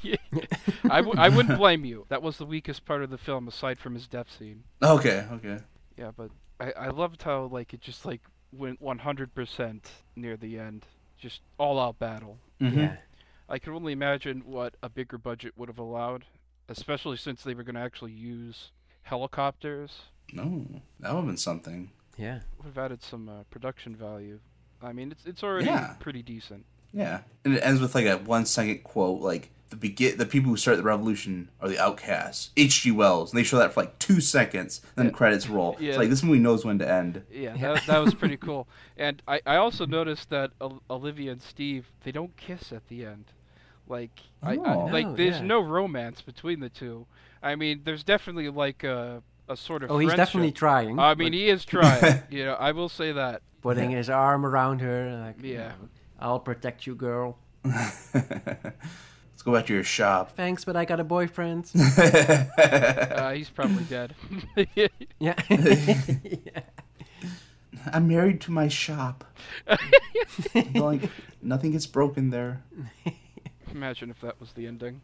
I, w- I wouldn't blame you. That was the weakest part of the film, aside from his death scene. Okay, okay. Yeah, but I, I loved how like it just like went one hundred percent near the end, just all out battle. Mhm. Yeah. I can only imagine what a bigger budget would have allowed, especially since they were going to actually use helicopters. No, that would have been something. Yeah. Would have added some uh, production value. I mean, it's it's already Yeah. pretty decent. Yeah, and it ends with like a one second quote, like the begin the people who start the revolution are the outcasts, H G Wells, and they show that for like two seconds, then Yeah. credits roll. Yeah. It's like this movie knows when to end. Yeah, Yeah. That, that was pretty cool. And I, I also noticed that Ol- Olivia and Steve, they don't kiss at the end. Like I, I Oh. like No, there's yeah. no romance between the two. I mean, there's definitely like a a sort of Oh, he's friendship. definitely trying. I mean, but he is trying. You know, I will say that. putting his arm around her. Like, you Yeah. know, I'll protect you, girl. Let's go back to your shop. Thanks, but I got a boyfriend. Uh, he's probably dead. Yeah. I'm married to my shop. Like nothing gets broken there. Imagine if that was the ending.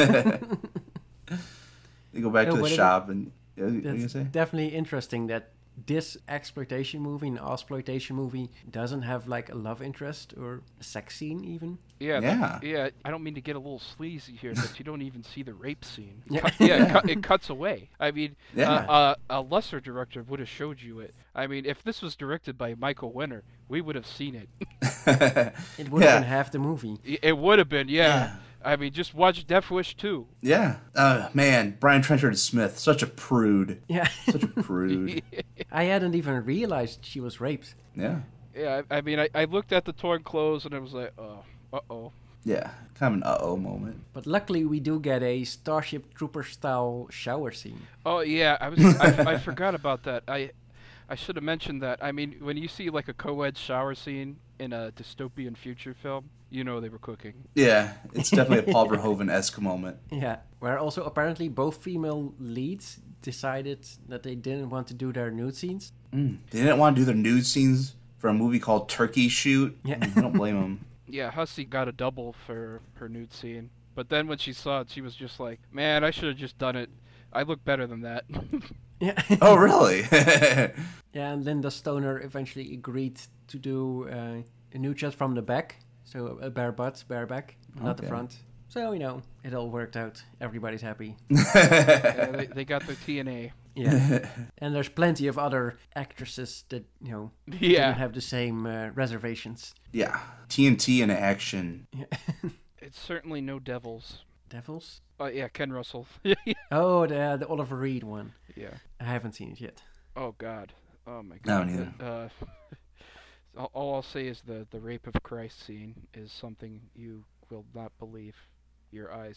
You go back No, to the but it- shop and uh, what are you gonna It's say? definitely interesting that this exploitation movie, an exploitation movie, doesn't have like a love interest or a sex scene even. Yeah, Yeah. that- yeah. I don't mean to get a little sleazy here, but you don't even see the rape scene. Yeah. Cut- yeah, It, cut, it cuts away. I mean, Yeah. uh, uh, a lesser director would have showed you it. I mean, if this was directed by Michael Winner, we would have seen it. It would Yeah. have been half the movie. I- It would have been, yeah. Yeah. I mean, just watch Death Wish two. Yeah. Uh, man, Brian Trenchard Smith, such a prude. Yeah. Such a prude. I hadn't even realized she was raped. Yeah. Yeah, I, I mean, I, I looked at the torn clothes and I was like, oh, uh-oh. Yeah. Kind of an uh-oh moment. But luckily, we do get a Starship Trooper style shower scene. Oh yeah, I was I, I forgot about that. I I should have mentioned that. I mean, when you see like a co-ed shower scene in a dystopian future film, you know they were cooking. Yeah, it's definitely a Paul Verhoeven-esque moment. Yeah. Where also apparently both female leads decided that they didn't want to do their nude scenes. Mm. They didn't want to do their nude scenes for a movie called Turkey Shoot. Yeah. Mm, I don't blame them. Yeah, Hussey got a double for her nude scene, but then when she saw it, she was just like, "Man, I should have just done it. I look better than that." Yeah. Oh, really? Yeah, and Linda Stoner eventually agreed to do uh, a nude shot from the back. So a bare butt, bare back, not the Okay. front. So, you know, it all worked out. Everybody's happy. Yeah, they, they got their T N A. Yeah. And there's plenty of other actresses that, you know, Yeah. didn't have the same uh, reservations. Yeah, T N T in action. It's certainly no devils. Devils? Oh, yeah, Ken Russell. Oh, the, the Oliver Reed one. Yeah. I haven't seen it yet. Oh, God. Oh, my No, God. neither. Uh, all, all I'll say is the, the Rape of Christ scene is something you will not believe your eyes.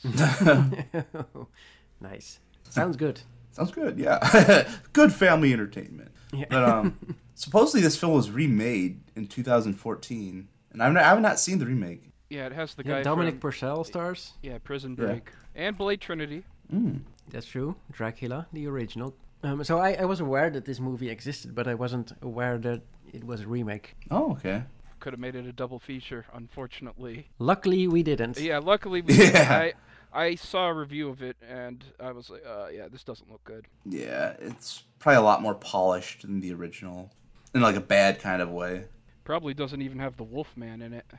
Nice. Sounds good. Sounds good, yeah. Good family entertainment. Yeah. But um, supposedly this film was remade in two thousand fourteen, and I've not, I have not seen the remake. Yeah, it has the Yeah, guy Dominic from Purcell stars. yeah, Prison Yeah. Break and Blade Trinity. Mm. That's true. Dracula, the original. Um, so I, I was aware that this movie existed, but I wasn't aware that it was a remake. Oh, okay. Could have made it a double feature, unfortunately. Luckily, we didn't. Yeah, luckily we Yeah. I I saw a review of it and I was like, uh, yeah, this doesn't look good. Yeah, it's probably a lot more polished than the original, in like a bad kind of way. Probably doesn't even have the Wolfman in it.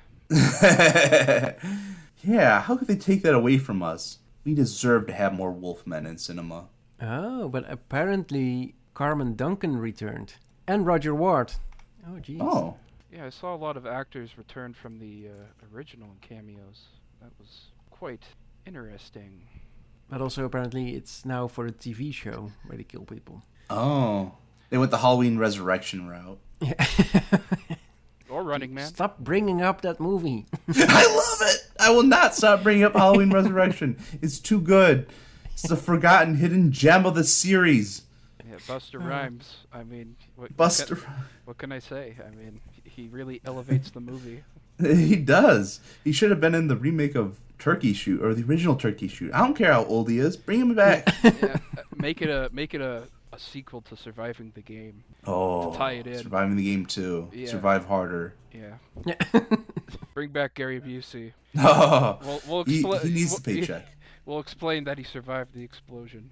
Yeah, how could they take that away from us? We deserve to have more Wolfmen in cinema. Oh, but apparently Carmen Duncan returned. And Roger Ward. Oh, jeez. Oh, Yeah, I saw a lot of actors return from the uh, original in cameos. That was quite interesting. But also apparently it's now for a T V show where they kill people. oh, they went the Halloween Resurrection route. Or Running Man. Stop bringing up that movie. I love it. I will not stop bringing up Halloween Resurrection. It's too good. It's the forgotten hidden gem of the series. Yeah, Buster Rhymes. I mean, what, Uh. Buster. What can, what can I say? I mean, he really elevates the movie. He does. He should have been in the remake of Turkey Shoot or the original Turkey Shoot. I don't care how old he is. Bring him back. Yeah, uh, make it a make it a, a sequel to Surviving the Game. Oh, To tie it in. Surviving the Game too. Yeah. Survive harder. Yeah. Bring back Gary Busey. Oh, We'll, we'll he, expla- he needs we'll- the paycheck. We'll explain that he survived the explosion.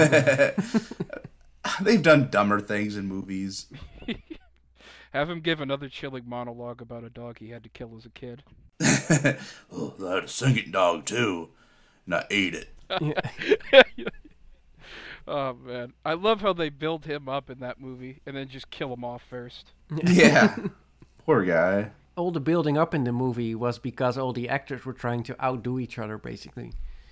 They've done dumber things in movies. Have him give another chilling monologue about a dog he had to kill as a kid. Oh, I had a singing dog too, and I ate it. Oh man, I love how they build him up in that movie and then just kill him off first. Yeah, poor guy. All the building up in the movie was because all the actors were trying to outdo each other, basically.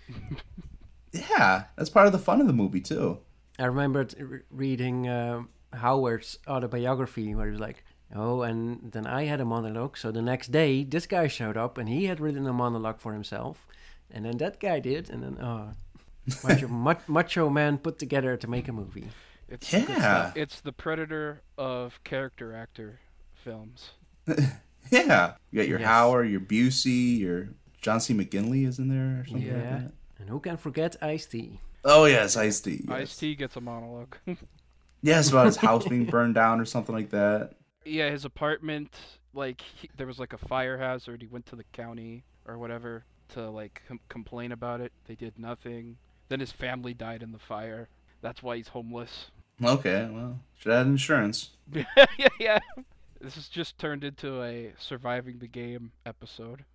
Yeah, that's part of the fun of the movie too. I remembered re- reading uh, Howard's autobiography where he was like, oh, and then I had a monologue. So the next day, this guy showed up and he had written a monologue for himself. And then that guy did. And then, oh, macho, ma- macho man put together to make a movie. It's Yeah. it's the Predator of character actor films. Yeah, you got your Yes. Howard, your Busey, your John C. McGinley is in there or something like Yeah. that. And who can forget Ice-T? Oh yes, Ice-T. Yes. Ice-T gets a monologue. Yes, about his house being burned down or something like that. Yeah, his apartment, like, he, there was like a fire hazard. He went to the county or whatever to, like, com- complain about it. They did nothing. Then his family died in the fire. That's why he's homeless. Okay, well, should have had insurance. yeah, yeah. This has just turned into a surviving the game episode.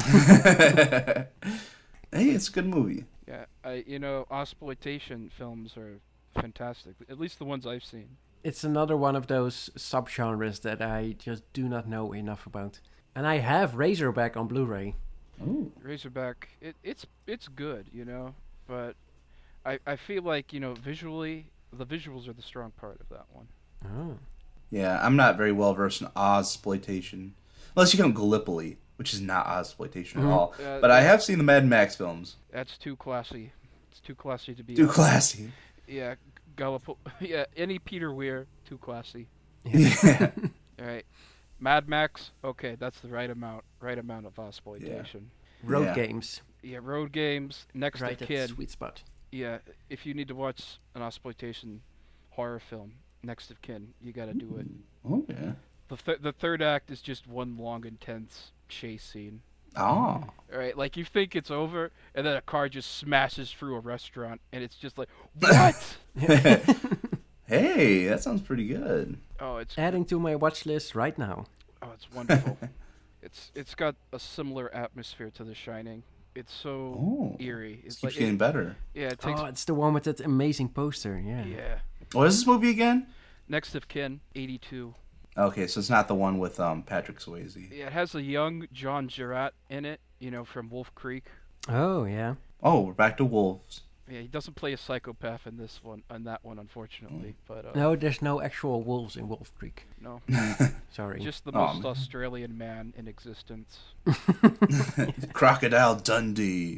Hey, it's a good movie. Yeah, I, you know, exploitation films are fantastic. At least the ones I've seen. It's another one of those subgenres that I just do not know enough about. And I have Razorback on Blu-ray. Ooh. Razorback, it, it's it's good, you know, but I I feel like, you know, visually, the visuals are the strong part of that one. Oh. Yeah, I'm not very well versed in Ozploitation. Unless you count Gallipoli, which is not Ozploitation at all. Uh, But I have seen the Mad Max films. That's too classy. It's too classy to be. Too uh, classy. Yeah, Gallipo. Yeah, any Peter Weir, too classy. Yeah. All right, Mad Max. Okay, that's the right amount. Right amount of exploitation. Road Yeah. games. Yeah, road games. Next Right to at the Kid. sweet spot. Yeah, if you need to watch an exploitation horror film, Next of Kin, you gotta do it. Okay. The th- the third act is just one long, intense chase scene. Oh. All right, like you think it's over, and then a car just smashes through a restaurant, and it's just like, what? Hey, that sounds pretty good. Oh, it's Adding to my watch list right now. oh, it's wonderful. it's it's got a similar atmosphere to The Shining, It's so Oh, eerie. It It's keeps like getting it, better. yeah, it takes Oh, it's the one with that amazing poster. Yeah. yeah. What is this movie again? Next of Kin, eighty-two. Okay, so it's not the one with um Patrick Swayze. Yeah, it has a young John Jarratt in it. You know, from Wolf Creek. Oh, yeah. Oh, we're back to wolves. Yeah, he doesn't play a psychopath in this one, on that one, unfortunately. But uh, No, there's no actual wolves in Wolf Creek. no, Sorry. just the Aw, most man. Australian man in existence. Crocodile Dundee.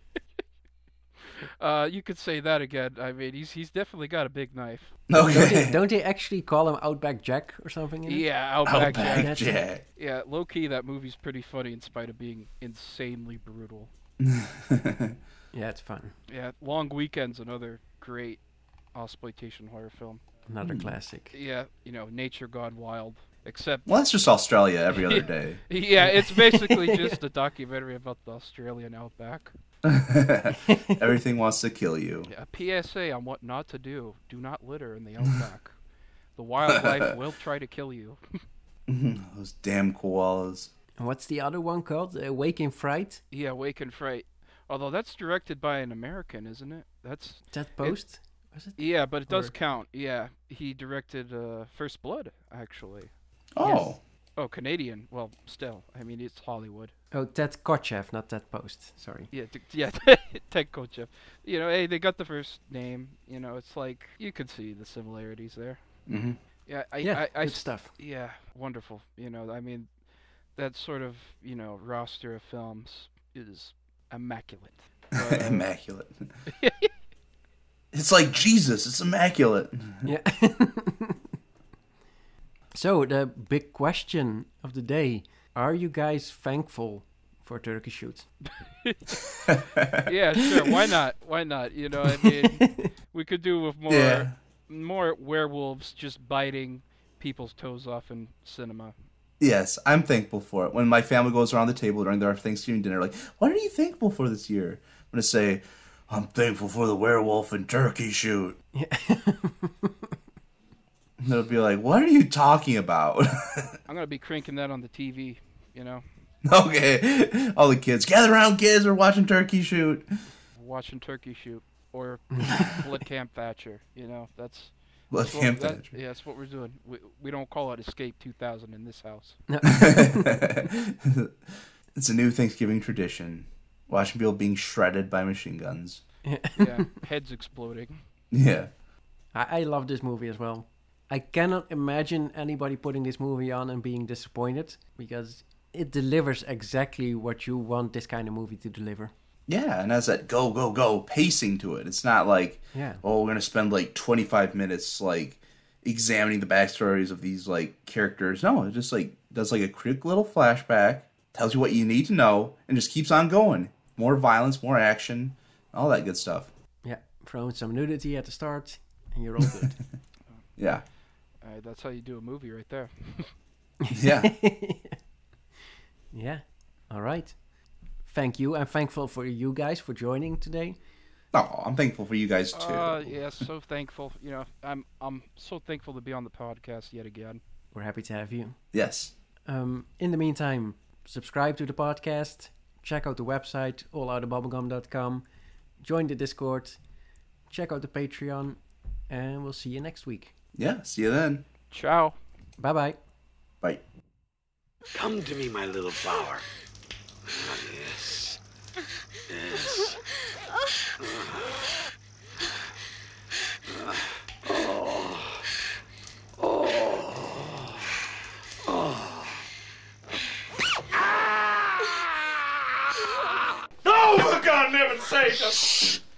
Uh, you could say that again. I mean, he's he's definitely got a big knife. Don't they, Okay. don't they actually call him Outback Jack or something? In it? Yeah, Outback Jack. Outback Jack. Yeah, low key, that movie's pretty funny in spite of being insanely brutal. Yeah, it's fun. Yeah, Long Weekend's another great exploitation horror film. Another classic. Yeah, you know, nature gone wild. Except, Well, that's just Australia every other day. yeah, it's basically just a documentary about the Australian outback. Everything wants to kill you. Yeah, a P S A on what not to do. Do not litter in the outback. The wildlife will try to kill you. Those damn koalas. And what's the other one called? Uh, Wake in Fright? Yeah, Wake and Fright. Although that's directed by an American, isn't it? That's That Post? Was it? yeah, but it does Or- count. Yeah, he directed uh, First Blood, actually. Oh. Oh, Canadian. Well, still, I mean, it's Hollywood. Oh, Ted Kotcheff, not Ted Post. Sorry. Yeah, t- yeah, Ted Kotcheff. You know, hey, they got the first name. You know, it's like you could see the similarities there. Mm-hmm. Yeah, I, Yeah, I, I good s- stuff. Yeah, wonderful. You know, I mean, that sort of you know roster of films is immaculate. But, uh, Immaculate. It's like Jesus. It's immaculate. Yeah. So, the big question of the day. Are you guys thankful for Turkey Shoot? yeah, sure. Why not? Why not? You know, I mean, we could do with more Yeah. more werewolves just biting people's toes off in cinema. Yes, I'm thankful for it. When my family goes around the table during their Thanksgiving dinner, like, what are you thankful for this year? I'm going to say, I'm thankful for the werewolf and turkey shoot. Yeah. And they'll be like, what are you talking about? I'm gonna be cranking that on the T V. You know, Okay. All the kids, gather around, kids, we're watching turkey shoot. watching Turkey Shoot or Blood Camp Thatcher. You know, that's Blood that's what- Camp that- Thatcher. Yeah, that's what we're doing. We we don't call it Escape two thousand in this house. It's a new Thanksgiving tradition. Watching people being shredded by machine guns. Yeah, heads exploding. Yeah. I, I love this movie as well. I cannot imagine anybody putting this movie on and being disappointed because it delivers exactly what you want this kind of movie to deliver. Yeah, and has that go, go, go pacing to it. It's not like, Yeah. oh, we're going to spend like twenty-five minutes like examining the backstories of these like characters. No, it just like does like a quick little flashback, tells you what you need to know, and just keeps on going. More violence, more action, all that good stuff. Yeah, throw in some nudity at the start and you're all good. Yeah. Uh, that's how you do a movie right there. Yeah. Yeah. All right. Thank you. I'm thankful for you guys for joining today. Oh, I'm thankful for you guys too. Uh, yeah, so thankful. You know, I'm I'm so thankful to be on the podcast yet again. We're happy to have you. Yes. Um, in the meantime, subscribe to the podcast. Check out the website, all out of bubblegum dot com. Join the Discord. Check out the Patreon. And we'll see you next week. Yeah. See you then. Ciao. Bye-bye. Bye. Come to me, my little flower. Ah, yes. Yes. No, for God, never say